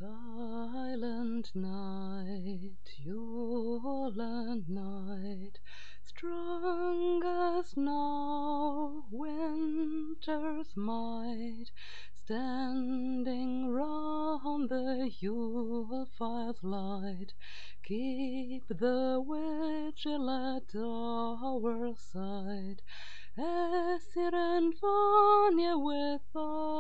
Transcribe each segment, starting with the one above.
Silent night, Yule night, strong as now winter's might, standing round the Yule fire's light, keep the vigil at our side, Aesir and Vanya with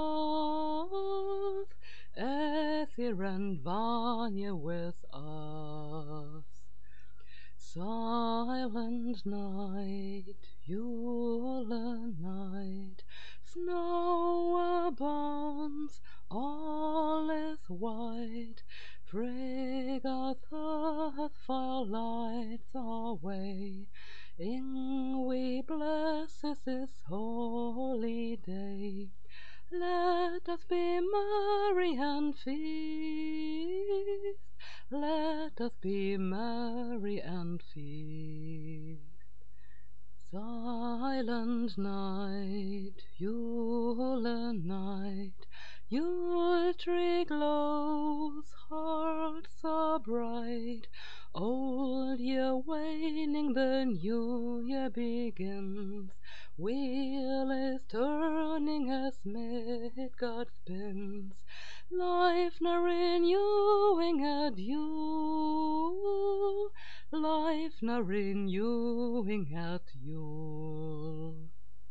us, Aesir and Vanya with us. Silent night, Yule night, snow abounds, all is white, Frigga's fire lights our way, Yngvi blesses this holy day. Let us be merry and feast, let us be merry and feast. Silent night, Yule night, Yule tree glows, hearts are bright, Old year waning, the new year begins, Wheel is turning as Midgard spins, Life now renewing at Yule, Life now renewing at Yule.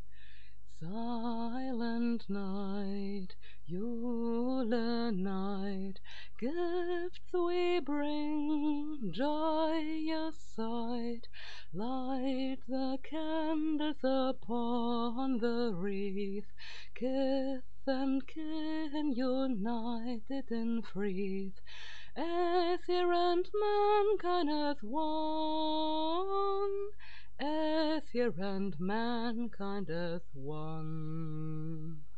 Silent night, Yule night, gifts we bring, joyous sight, light the candles upon the wreath, kith and kin united in wreath, Aesir and mankind as one, Aesir and mankind as one.